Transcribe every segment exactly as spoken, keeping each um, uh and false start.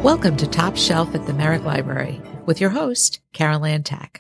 Welcome to Top Shelf at the Merrick Library with your host, Carol Ann Tack.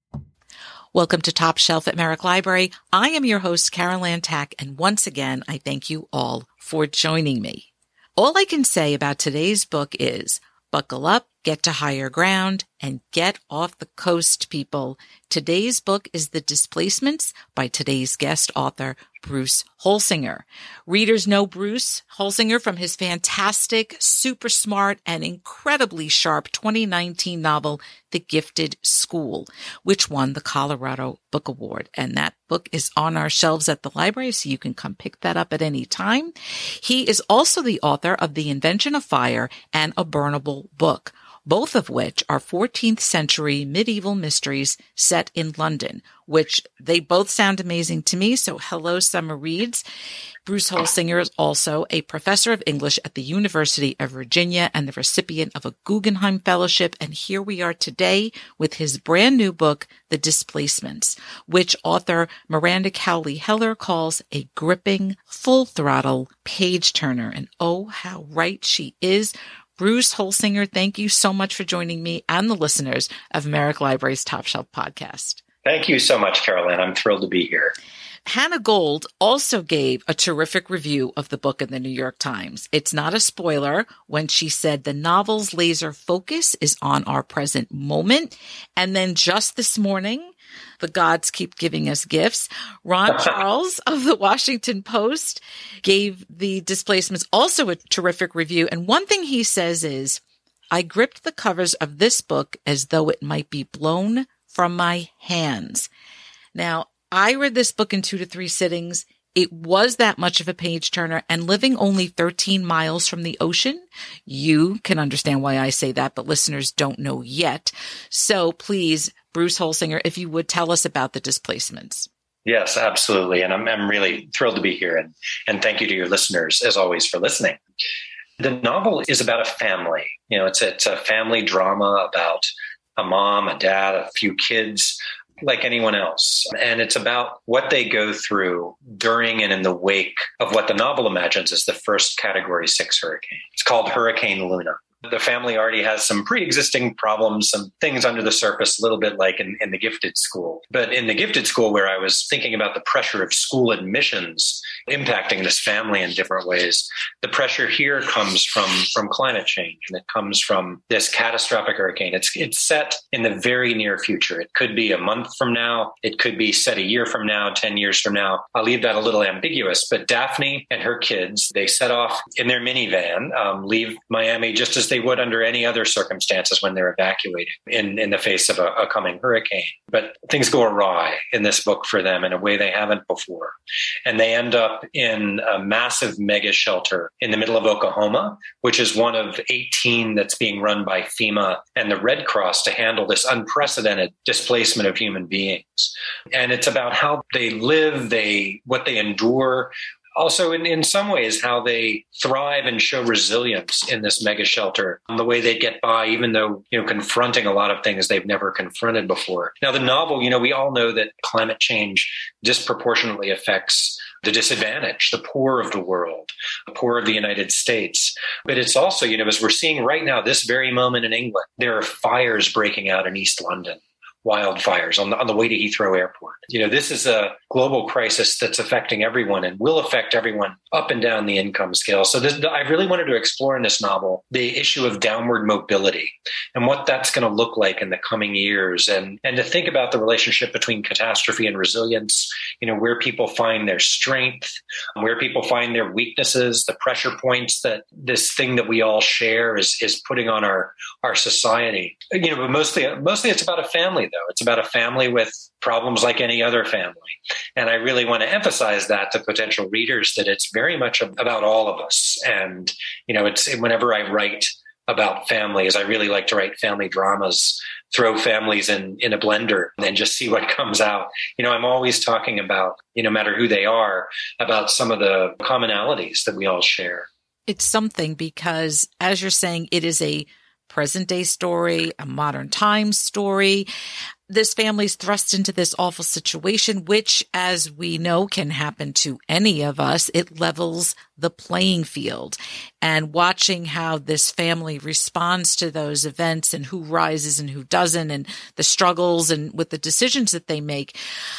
Welcome to Top Shelf at Merrick Library. I am your host, Carol Ann Tack, and once again, I thank you all for joining me. All I can say about today's book is buckle up, get to higher ground, and get off the coast, people. Today's book is The Displacements by today's guest author, Bruce Holsinger. Readers know Bruce Holsinger from his fantastic, super smart, and incredibly sharp twenty nineteen novel, The Gifted School, which won the Colorado Book Award. And that book is on our shelves at the library, so you can come pick that up at any time. He is also the author of The Invention of Fire and A Burnable Book, both of which are fourteenth century medieval mysteries set in London, which they both sound amazing to me. So hello, Summer Reads. Bruce Holsinger is also a professor of English at the University of Virginia and the recipient of a Guggenheim Fellowship. And here we are today with his brand new book, The Displacements, which author Miranda Cowley Heller calls a gripping, full throttle page turner. And oh, how right she is. Bruce Holsinger, thank you so much for joining me and the listeners of Merrick Library's Top Shelf podcast. Thank you so much, Carolyn. I'm thrilled to be here. Hannah Gold also gave a terrific review of the book in the New York Times. It's not a spoiler when she said the novel's laser focus is on our present moment. And then just this morning, the gods keep giving us gifts. Ron Charles of the Washington Post gave The Displacements also a terrific review. And one thing he says is, I gripped the covers of this book as though it might be blown from my hands. Now, I read this book in two to three sittings. It was that much of a page turner, and living only thirteen miles from the ocean, you can understand why I say that, but listeners don't know yet. So please, Bruce Holsinger, if you would tell us about The Displacements. Yes, absolutely. And I'm, I'm really thrilled to be here. And, and thank you to your listeners, as always, for listening. The novel is about a family. You know, it's a, it's a family drama about a mom, a dad, a few kids, like anyone else. And it's about what they go through during and in the wake of what the novel imagines is the first Category six hurricane. It's called Hurricane Luna. The family already has some pre-existing problems, some things under the surface, a little bit like in, in The Gifted School. But in The Gifted School, where I was thinking about the pressure of school admissions impacting this family in different ways, the pressure here comes from, from climate change, and it comes from this catastrophic hurricane. It's, it's set in the very near future. It could be a month from now. It could be set a year from now, ten years from now. I'll leave that a little ambiguous. But Daphne and her kids, they set off in their minivan, um, leave Miami just as they would under any other circumstances when they're evacuated in, in the face of a, a coming hurricane. But things go awry in this book for them in a way they haven't before. And they end up in a massive mega shelter in the middle of Oklahoma, which is one of eighteen that's being run by FEMA and the Red Cross to handle this unprecedented displacement of human beings. And it's about how they live, they what they endure, also, in, in some ways, how they thrive and show resilience in this mega shelter, the way they get by, even though, you know, confronting a lot of things they've never confronted before. Now, the novel, you know, we all know that climate change disproportionately affects the disadvantaged, the poor of the world, the poor of the United States. But it's also, you know, as we're seeing right now, this very moment in England, there are fires breaking out in East London. Wildfires on the, on the way to Heathrow Airport. You know, this is a global crisis that's affecting everyone and will affect everyone up and down the income scale. So this, I really wanted to explore in this novel the issue of downward mobility and what that's going to look like in the coming years, and, and to think about the relationship between catastrophe and resilience, you know, where people find their strength, where people find their weaknesses, the pressure points that this thing that we all share is, is putting on our, our society. You know, but mostly, mostly it's about a family, though. It's about a family with problems like any other family. And I really want to emphasize that to potential readers, that it's very much about all of us. And, you know, it's whenever I write about families, I really like to write family dramas, throw families in, in a blender and just see what comes out. You know, I'm always talking about, you know, no matter who they are, about some of the commonalities that we all share. It's something because, as you're saying, it is a present day story, a modern times story. this family's thrust into this awful situation, which, as we know, can happen to any of us. It levels the playing field. And watching how this family responds to those events and who rises and who doesn't, and the struggles and with the decisions that they make.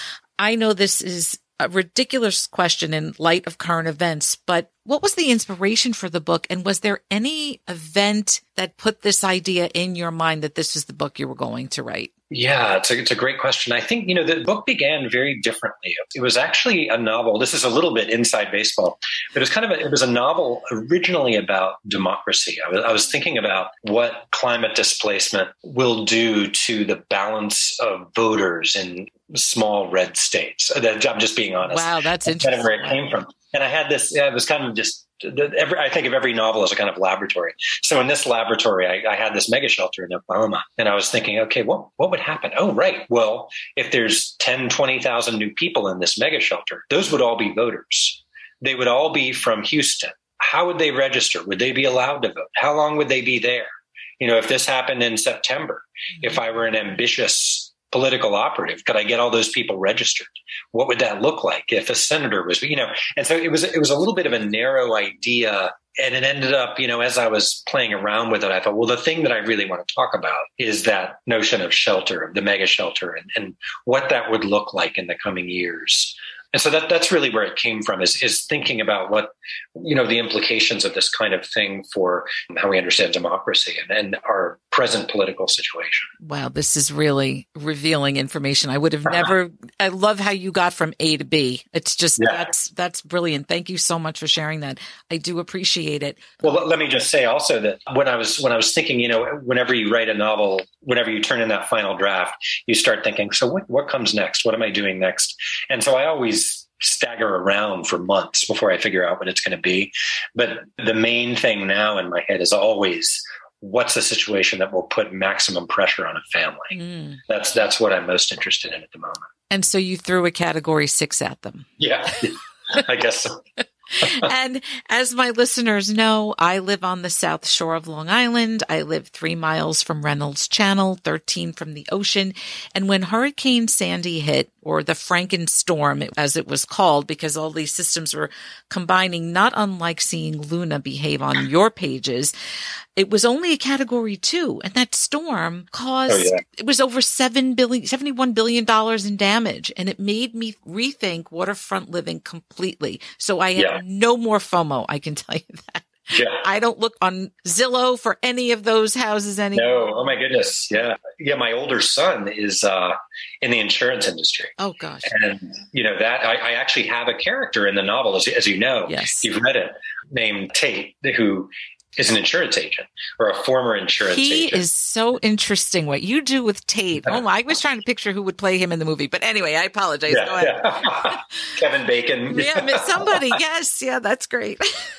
I know this is a ridiculous question in light of current events, but what was the inspiration for the book? And was there any event that put this idea in your mind that this is the book you were going to write? Yeah, it's a, it's a great question. I think, you know, the book began very differently. It was actually a novel. This is a little bit inside baseball, but it was kind of a, it was a novel originally about democracy. I was, I was thinking about what climate displacement will do to the balance of voters in small red states. I'm just being honest. Wow, that's That's interesting. kind of where it came from. And I had this, yeah, it was kind of just, every, I think of every novel as a kind of laboratory. So in this laboratory, I, I had this mega shelter in Oklahoma, and I was thinking, okay, what, what would happen? Oh, right. Well, if there's ten, twenty thousand new people in this mega shelter, those would all be voters. They would all be from Houston. How would they register? Would they be allowed to vote? How long would they be there? You know, if this happened in September, mm-hmm. if I were an ambitious political operative, could I get all those people registered? What would that look like if a senator was, you know? And so it was, it was a little bit of a narrow idea. And it ended up, you know, as I was playing around with it, I thought, well, the thing that I really want to talk about is that notion of shelter, the mega shelter, and, and what that would look like in the coming years. And so that that's really where it came from, is, is thinking about what, you know, the implications of this kind of thing for how we understand democracy and, and our present political situation. Wow, this is really revealing information. I would have never, I love how you got from A to B. It's just, yeah. that's that's brilliant. Thank you so much for sharing that. I do appreciate it. Well, let me just say also that when I was when I was thinking, you know, whenever you write a novel, whenever you turn in that final draft, you start thinking, so what, what comes next? What am I doing next? And so I always stagger around for months before I figure out what it's going to be. But the main thing now in my head is always, what's the situation that will put maximum pressure on a family? Mm. That's that's what I'm most interested in at the moment. And so you threw a category six at them. Yeah, I guess so. And as my listeners know, I live on the South Shore of Long Island. I live three miles from Reynolds Channel, thirteen from the ocean. And when Hurricane Sandy hit, or the Frankenstorm, as it was called, because all these systems were combining, not unlike seeing Luna behave on your pages, it was only a category two. And that storm caused, oh, yeah. it was over seven billion, seventy-one billion dollars in damage. And it made me rethink waterfront living completely. So I have yeah. no more FOMO, I can tell you that. Yeah. I don't look on Zillow for any of those houses anymore. No. Oh my goodness. Yeah. Yeah. My older son is uh, in the insurance industry. Oh gosh. And you know that I, I actually have a character in the novel, as, as you know, yes. you've read it, named Tate, who is an insurance agent or a former insurance he agent. He is so interesting what you do with Tate. Oh my, I was trying to picture who would play him in the movie. But anyway, I apologize. Yeah, Go ahead. Yeah. Kevin Bacon. Yeah, somebody. Yes. Yeah, that's great.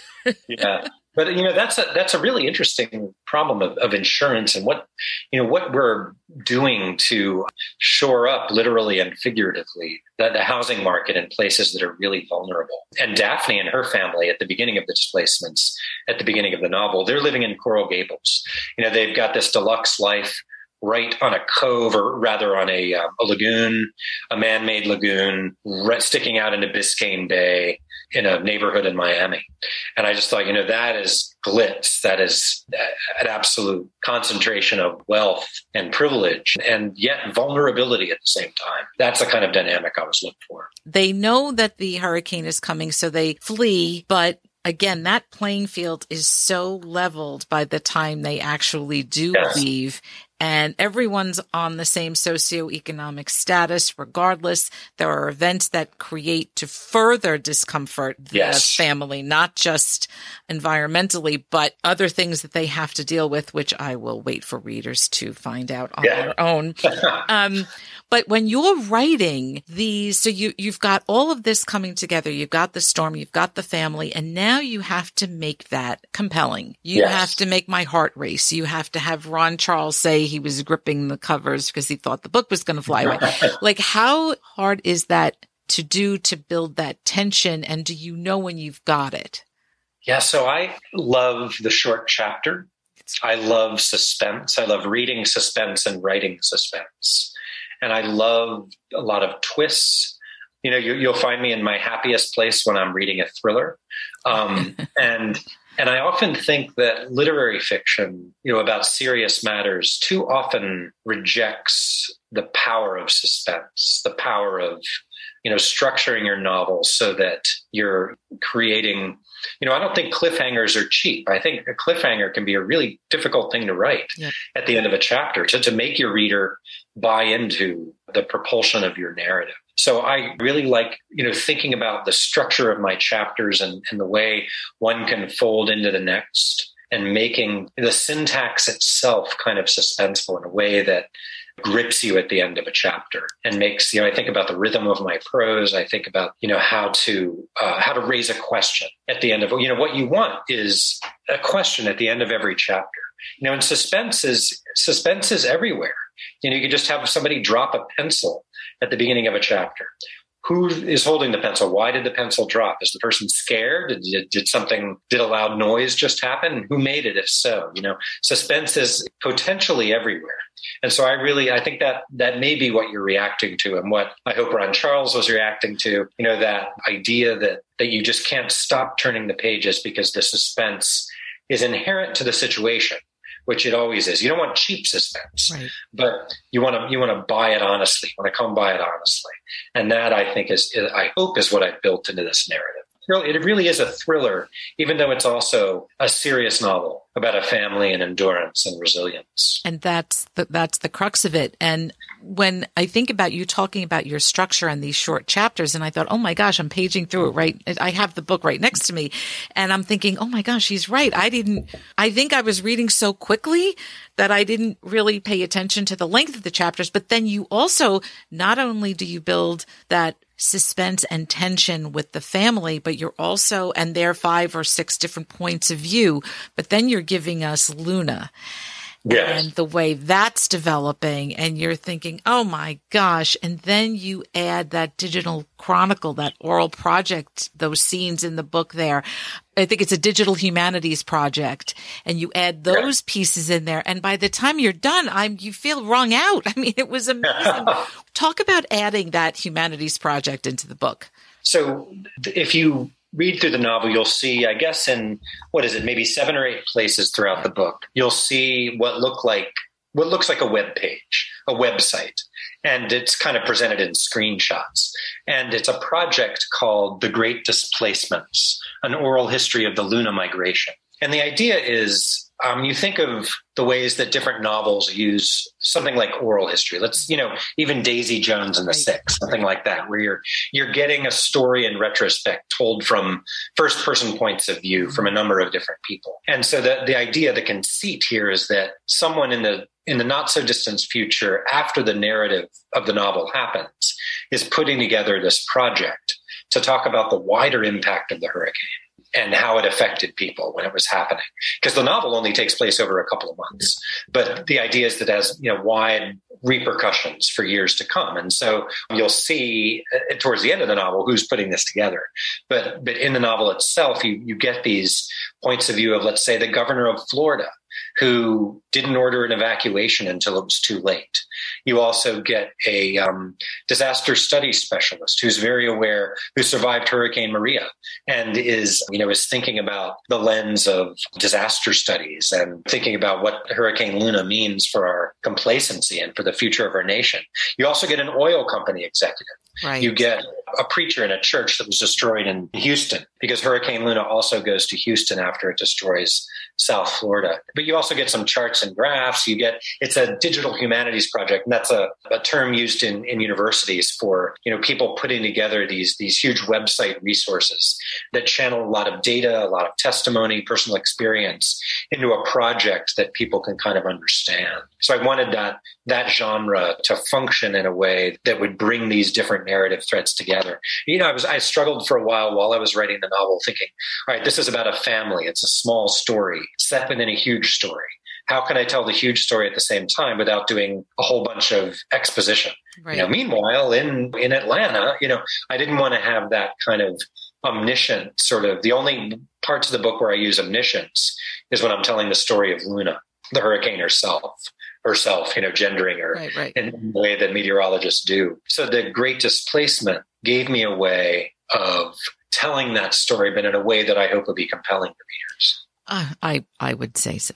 Yeah. But, you know, that's a, that's a really interesting problem of, of insurance and what, you know, what we're doing to shore up literally and figuratively the, the housing market in places that are really vulnerable. And Daphne and her family at the beginning of the displacements, at the beginning of the novel, they're living in Coral Gables. You know, they've got this deluxe life right on a cove, or rather on a, uh, a lagoon, a man-made lagoon, right, sticking out into Biscayne Bay in a neighborhood in Miami. And I just thought, you know, that is glitz. That is an absolute concentration of wealth and privilege, and yet vulnerability at the same time. That's the kind of dynamic I was looking for. They know that the hurricane is coming, so they flee, but again, that playing field is so leveled by the time they actually do yes. leave. And everyone's on the same socioeconomic status, regardless. There are events that create to further discomfort the yes. family, not just environmentally, but other things that they have to deal with, which I will wait for readers to find out on yeah. their own. um, but when you're writing these, so you, you've got all of this coming together. You've got the storm, you've got the family, and now you have to make that compelling. You yes. have to make my heart race. You have to have Ron Charles say he was gripping the covers because he thought the book was going to fly away. Like, how hard is that to do to build that tension? And do you know when you've got it? Yeah, so I love the short chapter. I love suspense. I love reading suspense and writing suspense. And I love a lot of twists. You know, you, you'll find me in my happiest place when I'm reading a thriller. Um, and and I often think that literary fiction, you know, about serious matters too often rejects the power of suspense, the power of, you know, structuring your novel so that you're creating, you know, I don't think cliffhangers are cheap. I think a cliffhanger can be a really difficult thing to write yep. at the end of a chapter to, to make your reader buy into the propulsion of your narrative. So I really like, you know, thinking about the structure of my chapters and, and the way one can fold into the next and making the syntax itself kind of suspenseful in a way that grips you at the end of a chapter and makes, you know, I think about the rhythm of my prose. I think about, you know, how to, uh, how to raise a question at the end of, you know, what you want is a question at the end of every chapter. You know, and suspense is, suspense is everywhere. You know, you could just have somebody drop a pencil at the beginning of a chapter. Who is holding the pencil? Why did the pencil drop? Is the person scared? Did, did something, did a loud noise just happen? Who made it? If so, you know, suspense is potentially everywhere. And so I really, I think that that may be what you're reacting to and what I hope Ron Charles was reacting to, you know, that idea that, that you just can't stop turning the pages because the suspense is inherent to the situation, which it always is. You don't want cheap suspense, right. but you want to you want to buy it honestly. You want to come by it honestly, and that I think is, I hope, is what I've built into this narrative. It really is a thriller, even though it's also a serious novel about a family and endurance and resilience. And that's the, that's the crux of it. And when I think about you talking about your structure and these short chapters, and I thought, oh my gosh, I'm paging through it right. I have the book right next to me. And I'm thinking, oh my gosh, he's right. I didn't, I think I was reading so quickly that I didn't really pay attention to the length of the chapters. But then you also, not only do you build that suspense and tension with the family, but you're also, and there are five or six different points of view, but then you're giving us Luna. Yes. And the way that's developing, and you're thinking, oh my gosh. And then you add that digital chronicle, that oral project, those scenes in the book there. I think it's a digital humanities project, and you add those yeah. pieces in there. And by the time you're done, I'm, you feel wrung out. I mean, it was amazing. Talk about adding that humanities project into the book. So if you read through the novel, you'll see, I guess in, what is it, maybe seven or eight places throughout the book, you'll see what look like, what looks like a web page, a website. And it's kind of presented in screenshots. And it's a project called The Great Displacements, an oral history of the Luna migration. And the idea is, um, you think of the ways that different novels use something like oral history. Let's, you know, even Daisy Jones and the Six, something like that, where you're you're getting a story in retrospect told from first person points of view from a number of different people. And so the, the idea, the conceit here is that someone in the in the not so distant future, after the narrative of the novel happens, is putting together this project to talk about the wider impact of the hurricane and how it affected people when it was happening. Because the novel only takes place over a couple of months. But the idea is that it has, you know, wide repercussions for years to come. And so you'll see uh, towards the end of the novel who's putting this together. But but in the novel itself, you you get these points of view of, let's say, the governor of Florida, who didn't order an evacuation until it was too late. You also get a um, disaster studies specialist who's very aware, who survived Hurricane Maria and is, you know, is thinking about the lens of disaster studies and thinking about what Hurricane Luna means for our complacency and for the future of our nation. You also get an oil company executive. Right. You get a preacher in a church that was destroyed in Houston, because Hurricane Luna also goes to Houston after it destroys South Florida. But you also get some charts and graphs. You get, it's a digital humanities project. And that's a, a term used in, in universities for, you know, people putting together these, these huge website resources that channel a lot of data, a lot of testimony, personal experience into a project that people can kind of understand. So I wanted that, that genre to function in a way that would bring these different narrative threads together. You know, I was, I struggled for a while while I was writing the novel thinking, all right, this is about a family. It's a small story set within a huge story. How can I tell the huge story at the same time without doing a whole bunch of exposition? Right. You know, meanwhile, in, in Atlanta, you know, I didn't want to have that kind of omniscient sort of, the only parts of the book where I use omniscience is when I'm telling the story of Luna, the hurricane herself, herself, you know, gendering her right, right. in the way that meteorologists do. So the Great Displacement gave me a way of telling that story, but in a way that I hope will be compelling to readers. Uh, I I would say so.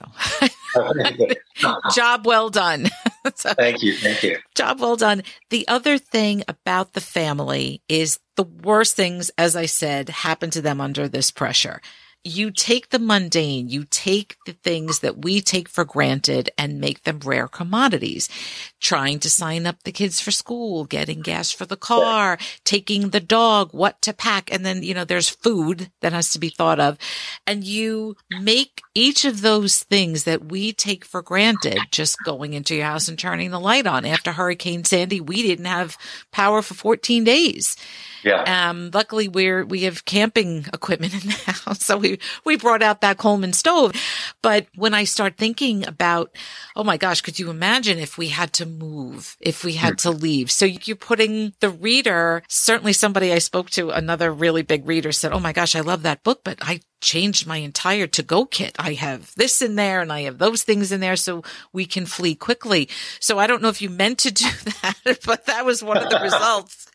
Job well done. So, thank you. Thank you. Job well done. The other thing about the family is the worst things, as I said, happen to them under this pressure. You take the mundane, you take the things that we take for granted and make them rare commodities. Trying to sign up the kids for school, getting gas for the car, taking the dog, what to pack. And then, you know, there's food that has to be thought of. And you make each of those things that we take for granted, just going into your house and turning the light on. After Hurricane Sandy, we didn't have power for fourteen days. Yeah. Um, luckily we're, we have camping equipment in the house. So we, we brought out that Coleman stove. But when I start thinking about, oh my gosh, could you imagine if we had to move, if we had to leave? So you're putting the reader, certainly somebody I spoke to, another really big reader said, oh my gosh, I love that book, but I changed my entire to-go kit. I have this in there and I have those things in there so we can flee quickly. So I don't know if you meant to do that, but that was one of the results.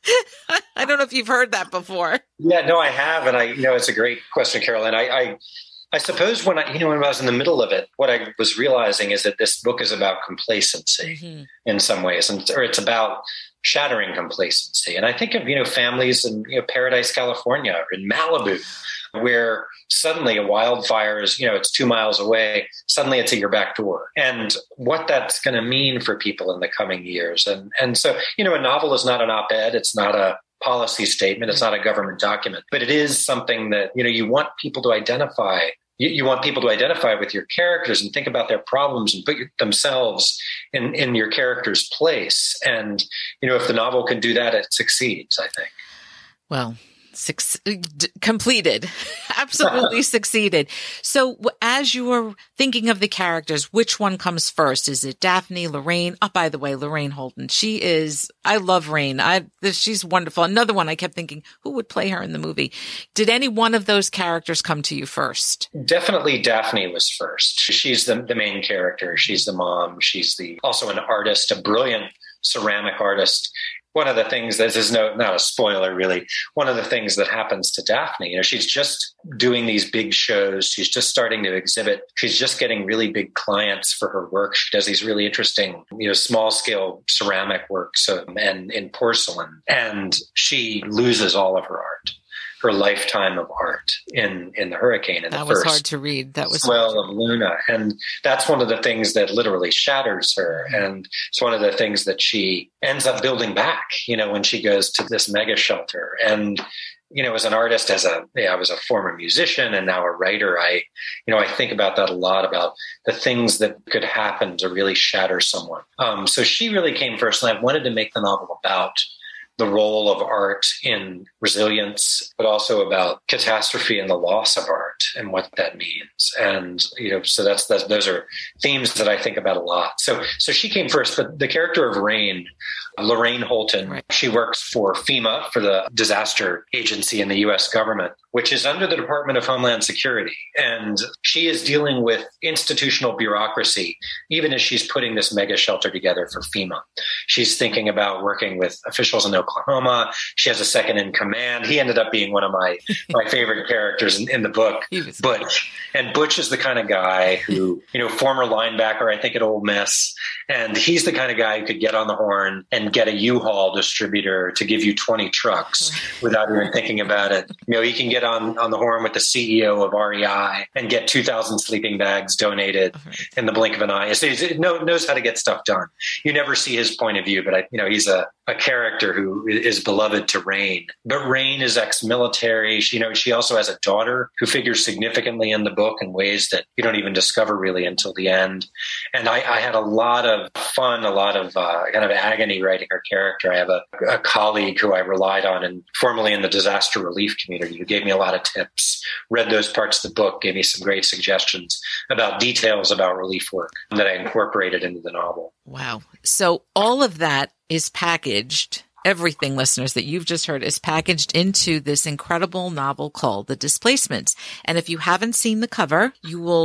I don't know if you've heard that before. Yeah, no, I have. And I, you know, it's a great question, Caroline. I, I, I suppose when I, you know, when I was in the middle of it, what I was realizing is that this book is about complacency mm-hmm. in some ways, and or it's about shattering complacency. And I think of, you know, families in, you know, Paradise, California, or in Malibu, where suddenly a wildfire is, you know, it's two miles away. Suddenly it's at your back door. And what that's going to mean for people in the coming years. And, and so, you know, a novel is not an op-ed. It's not a policy statement. It's not a government document, but it is something that, you know, you want people to identify. You, you want people to identify with your characters and think about their problems and put your, themselves in, in your character's place. And, you know, if the novel can do that, it succeeds, I think. Well, Six, d- completed, absolutely succeeded. So as you are thinking of the characters, which one comes first? Is it Daphne, Lorraine? Oh, by the way, Lorraine Holton. She is, I love Rain. I, she's wonderful. Another one I kept thinking, who would play her in the movie? Did any one of those characters come to you first? Definitely Daphne was first. She's the, the main character. She's the mom. She's the, also an artist, a brilliant ceramic artist. One of the things, this is no, not a spoiler really, one of the things that happens to Daphne, you know, she's just doing these big shows. She's just starting to exhibit. She's just getting really big clients for her work. She does these really interesting, you know, small scale ceramic works um, and in porcelain. And she loses all of her art. Her lifetime of art in, in the hurricane. In that the was first hard to read. That was swell of Luna. And that's one of the things that literally shatters her. And it's one of the things that she ends up building back, you know, when she goes to this mega shelter. And, you know, as an artist, as a, yeah, I was a former musician and now a writer, I, you know, I think about that a lot, about the things that could happen to really shatter someone. Um, so she really came first, and I wanted to make the novel about the role of art in resilience, but also about catastrophe and the loss of art and what that means. And, you know, so that's, that's, those are themes that I think about a lot. So, so she came first, but the character of Rain, Lorraine Holton, right. She works for FEMA, for the disaster agency in the U S government, which is under the Department of Homeland Security. And she is dealing with institutional bureaucracy, even as she's putting this mega shelter together for FEMA. She's thinking about working with officials in Oklahoma. She has a second in command. He ended up being one of my, my favorite characters in, in the book, Butch. And Butch is the kind of guy who, you know, former linebacker, I think at Ole Miss. And he's the kind of guy who could get on the horn and get a U-Haul distributor to give you twenty trucks without even thinking about it. You know, he can get on, on the horn with the C E O of R E I and get two thousand sleeping bags donated in the blink of an eye. So he knows how to get stuff done. You never see his point of view, but I, you know, he's a, a character who is beloved to Rain. But Rain is ex-military. She, you know, she also has a daughter who figures significantly in the book in ways that you don't even discover really until the end. And I, I had a lot of fun, a lot of uh, kind of agony writing her character. I have a, a colleague who I relied on, and formerly in the disaster relief community, who gave me a lot of tips, read those parts of the book, gave me some great suggestions about details about relief work that I incorporated into the novel. Wow. So all of that is packaged. Everything, listeners, that you've just heard is packaged into this incredible novel called The Displacements. And if you haven't seen the cover, you will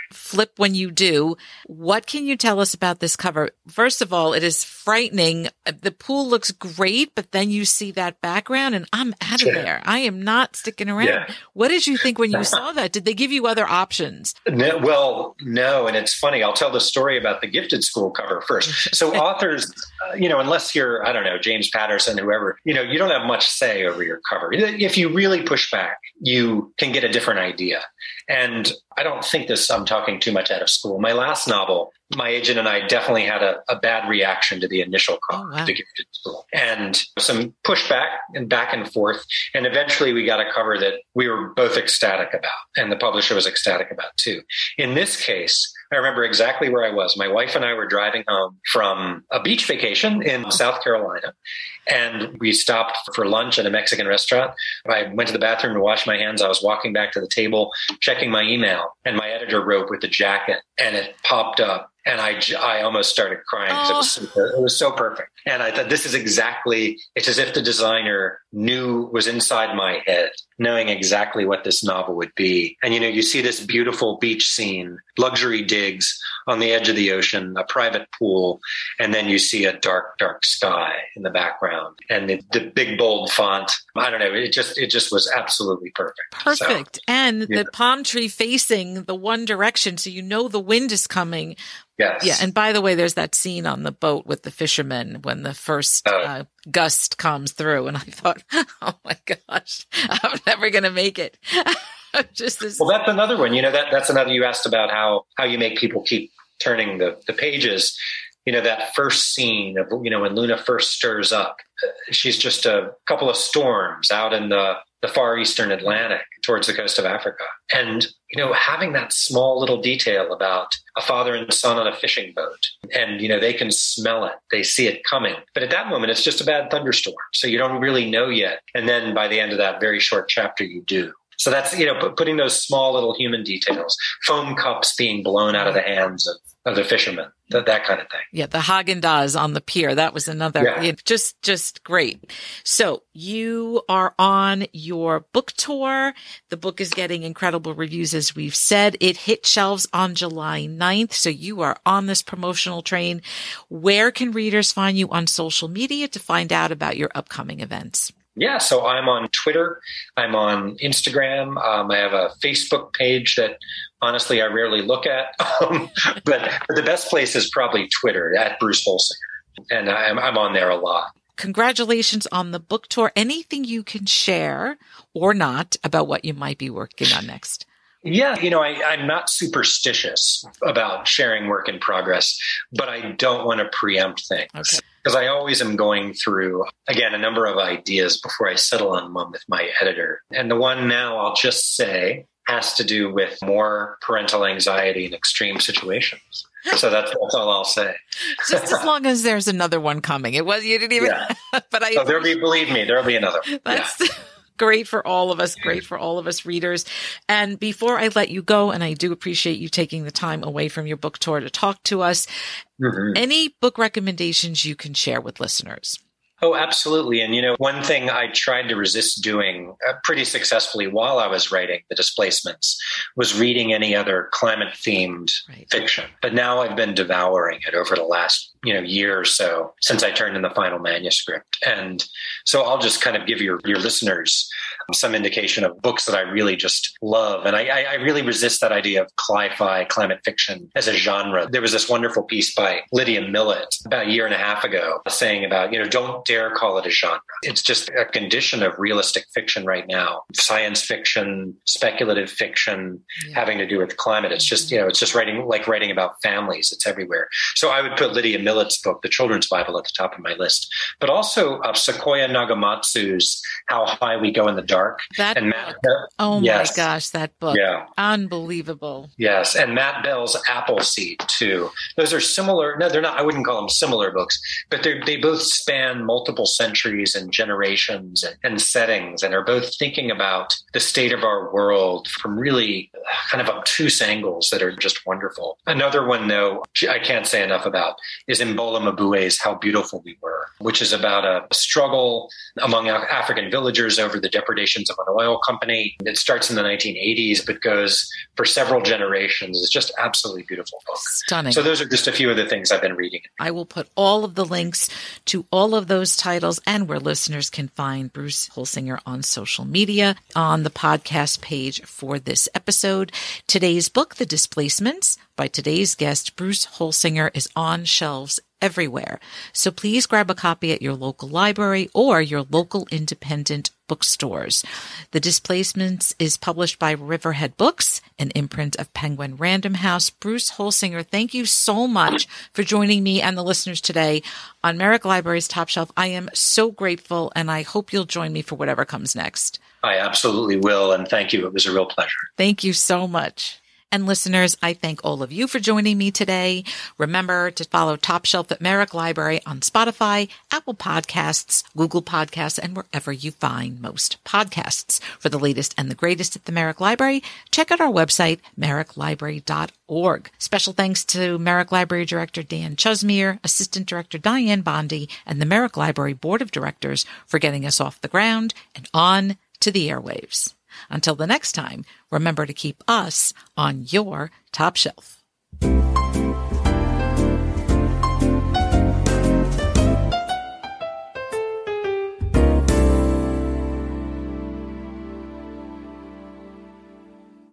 flip when you do. What can you tell us about this cover? First of all, it is frightening. The pool looks great, but then you see that background and I'm out of Yeah. there. I am not sticking around. Yeah. What did you think when you saw that? Did they give you other options? No, well, no. And it's funny. I'll tell the story about the Gifted School cover first. So authors, uh, you know, unless you're, I don't know, James Patterson, whoever, you know, you don't have much say over your cover. If you really push back, you can get a different idea. And I don't think this, I'm talking too much out of school. My last novel, my agent and I definitely had a, a bad reaction to the initial cover, Oh, wow. The Gifted School, and some pushback and back and forth. And eventually we got a cover that we were both ecstatic about, and the publisher was ecstatic about too. In this case, I remember exactly where I was. My wife and I were driving home from a beach vacation in South Carolina, and we stopped for lunch at a Mexican restaurant. I went to the bathroom to wash my hands. I was walking back to the table, checking my email, and my editor wrote with the jacket, and it popped up. And I, I almost started crying because it was so, it was so perfect. And I thought, this is exactly, it's as if the designer knew, was inside my head, knowing exactly what this novel would be. And, you know, you see this beautiful beach scene, luxury digs on the edge of the ocean, a private pool, and then you see a dark, dark sky in the background and the, the big, bold font. I don't know. It just, it just was absolutely perfect. Perfect. So, and yeah. the palm tree facing the one direction. So you know the wind is coming. Yes. Yeah. And by the way, there's that scene on the boat with the fishermen when the first Oh. uh, gust comes through. And I thought, oh my gosh, I'm never going to make it. Just this. Well, that's another one. You know, that that's another, you asked about how, how you make people keep turning the, the pages. You know, that first scene of, you know, when Luna first stirs up, she's just a couple of storms out in the, the far eastern Atlantic towards the coast of Africa. And, you know, having that small little detail about a father and son on a fishing boat, and, you know, they can smell it, they see it coming. But at that moment, it's just a bad thunderstorm. So you don't really know yet. And then by the end of that very short chapter, you do. So that's, you know, putting those small little human details, foam cups being blown out of the hands of, of the fishermen, that, that kind of thing. Yeah, the Haagen-Dazs on the pier. That was another, Yeah. yeah, just, just great. So you are on your book tour. The book is getting incredible reviews, as we've said. It hit shelves on July ninth. So you are on this promotional train. Where can readers find you on social media to find out about your upcoming events? Yeah, so I'm on Twitter. I'm on Instagram. Um, I have a Facebook page that honestly I rarely look at. Um, but the best place is probably Twitter, at Bruce Holsinger. And I'm, I'm on there a lot. Congratulations on the book tour. Anything you can share or not about what you might be working on next? Yeah, you know, I, I'm not superstitious about sharing work in progress, but I don't want to preempt things. Okay. Because I always am going through, again, a number of ideas before I settle on one with my editor. And the one now, I'll just say, has to do with more parental anxiety in extreme situations. So that's, that's all I'll say. Just as long as there's another one coming. It was, you didn't even, Yeah. but I, So there'll be, believe me, there'll be another. that's Yeah. great for all of us, great for all of us readers. And before I let you go, and I do appreciate you taking the time away from your book tour to talk to us, Mm-hmm. any book recommendations you can share with listeners? Oh, absolutely. And, you know, one thing I tried to resist doing uh, pretty successfully while I was writing The Displacements was reading any other climate-themed Right. fiction. But now I've been devouring it over the last, you know, year or so since I turned in the final manuscript. And so I'll just kind of give your, your listeners some indication of books that I really just love. And I, I, I really resist that idea of cli-fi, climate fiction as a genre. There was this wonderful piece by Lydia Millett about a year and a half ago saying about, you know, don't dare call it a genre. It's just a condition of realistic fiction right now. Science fiction, speculative fiction, Yeah. having to do with climate. It's just, you know, it's just writing, like writing about families. It's everywhere. So I would put Lydia Millett's book, The Children's Bible, at the top of my list, but also uh, Sequoia Nagamatsu's How High We Go in the Dark. That and book. Matt, Oh yes. my gosh, that book. Yeah. Unbelievable. Yes. And Matt Bell's Appleseed too. Those are similar. No, they're not. I wouldn't call them similar books, but they they both span multiple multiple centuries and generations and, and settings, and are both thinking about the state of our world from really kind of obtuse angles that are just wonderful. Another one, though, I can't say enough about is Mbola Mabue's How Beautiful We Were, which is about a struggle among African villagers over the depredations of an oil company. It starts in the nineteen eighties, but goes for several generations. It's just absolutely beautiful book. Stunning. So those are just a few of the things I've been reading. I will put all of the links to all of those titles and where listeners can find Bruce Holsinger on social media on the podcast page for this episode. Today's book, The Displacements, by today's guest, Bruce Holsinger, is on shelves everywhere. So please grab a copy at your local library or your local independent bookstores. The Displacements is published by Riverhead Books, an imprint of Penguin Random House. Bruce Holsinger, thank you so much for joining me and the listeners today on Merrick Library's Top Shelf. I am so grateful, and I hope you'll join me for whatever comes next. I absolutely will, and thank you. It was a real pleasure. Thank you so much. And listeners, I thank all of you for joining me today. Remember to follow Top Shelf at Merrick Library on Spotify, Apple Podcasts, Google Podcasts, and wherever you find most podcasts. For the latest and the greatest at the Merrick Library, check out our website, merrick library dot org. Special thanks to Merrick Library Director Dan Chusmere, Assistant Director Diane Bondi, and the Merrick Library Board of Directors for getting us off the ground and on to the airwaves. Until the next time, remember to keep us on your top shelf.